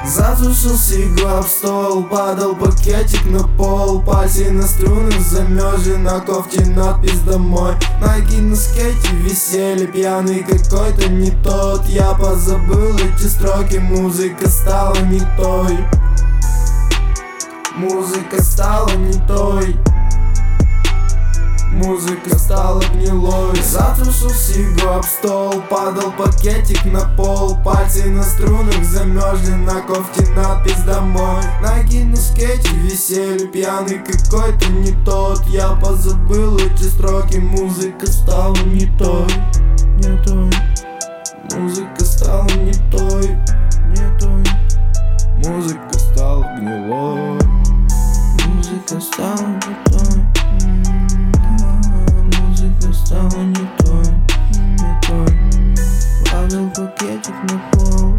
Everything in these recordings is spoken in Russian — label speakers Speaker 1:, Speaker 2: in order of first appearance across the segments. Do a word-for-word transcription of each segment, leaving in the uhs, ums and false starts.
Speaker 1: Засушился игла об стол, падал пакетик на пол. Пальцы на струнах замерзли, на кофте надпись «Домой». Найки на скейте висели, пьяный какой-то не тот. Я позабыл эти строки, музыка стала не той. Музыка стала не той. Музыка стала гнилой. Засушился игла об стол, падал пакетик на пол. Пальцы на струнах замерзли, на кофте надпись «Домой». Ноги на скейте висели, пьяный какой-то не тот. Я позабыл эти строки, музыка стала не той. Не той. Музыка стала не той. Не той. Музыка стала гнилой. Музыка стала не той. Стала не той, не той. Падал пакетик на пол.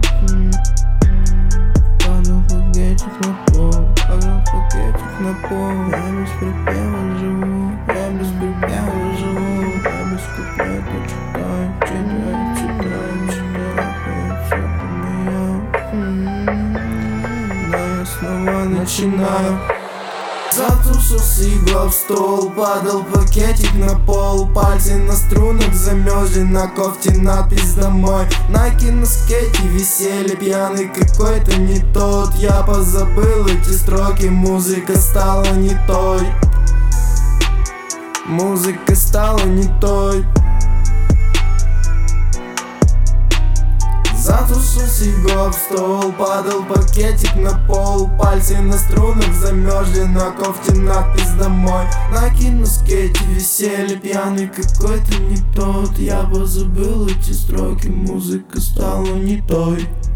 Speaker 1: Падал пакетик на пол. Падал пакетик на пол. Я без припева живу. Я без припева живу. Я без куплета читаю. Читаю, читаю, читаю. Все поменял. Но я снова начинаю. Засушился игла в стол, падал пакетик на пол. Пальцы на струнах замерзли, на кофте надпись «Домой». Найки на скейте висели, пьяный какой-то не тот. Я позабыл эти строки, музыка стала не той. Музыка стала не той. Засушился игла об стол, падал пакетик на пол. Пальцы на струнах замерзли, на кофте надпись «Домой». Найки на скейте висели, пьяный какой-то не тот. Я позабыл эти строки, музыка стала не той.